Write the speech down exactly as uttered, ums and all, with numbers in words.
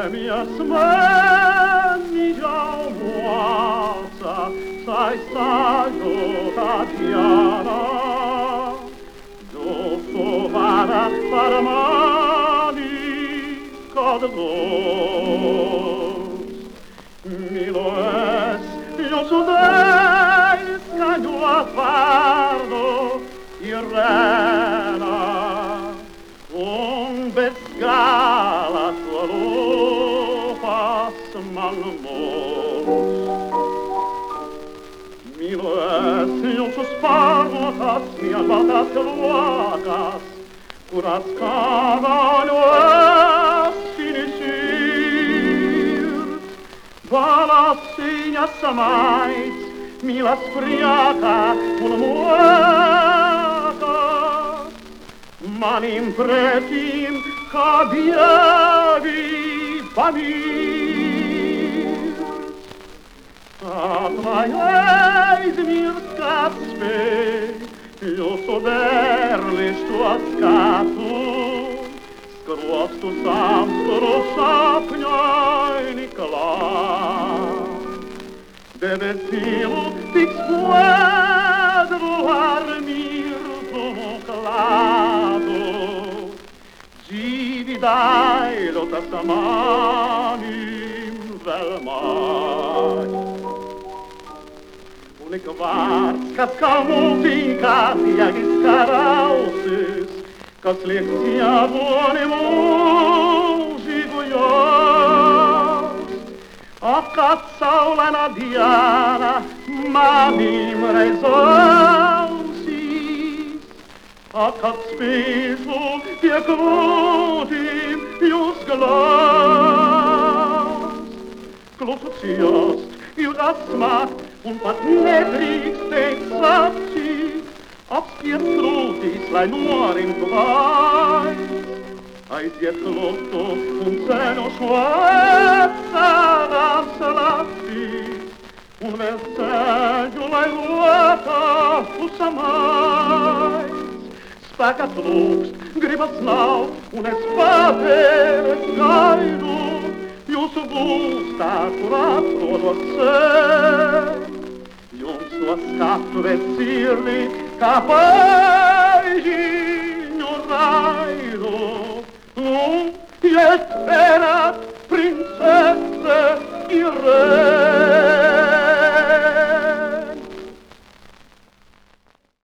mia smaniglia mossa, sai saggio Tatiana, giusto vada parmani codgos. Milo es, io sudei, scagno a fardo, irena, un bezgala tua lupas malmos. Milo es, io suspartas, mi albatas luacas, curas cavallos finisir. Valas signas samais, milas friaca, un muaca, manim pretim cabievi vanir. At mai eis mir scaspe, io soderlis tuas catus, scruostu samstro sapnioi Nicolai. Deve silu dix puedro armir como clado, givi dai lotas amanim vel mai. Unic varts, cas calmutincat, iagis carausis, cas lectia vonemus igoios. Acat saulana diana, manim resausis, acat spisu pieclutim ius glas. Glosutiast, iudas smat, un pat nebrix texati, abstiet frutis lai nuorim quais. Aisiet lotto un seno suezza dansalati, un verseggio lai ruota fussa mais. Spacat lux, gribas nau, un espater escaidu, ius gusta curat rodor se. Ium suas capture sirli, capaigi ignoraido, iet erat princesse irre.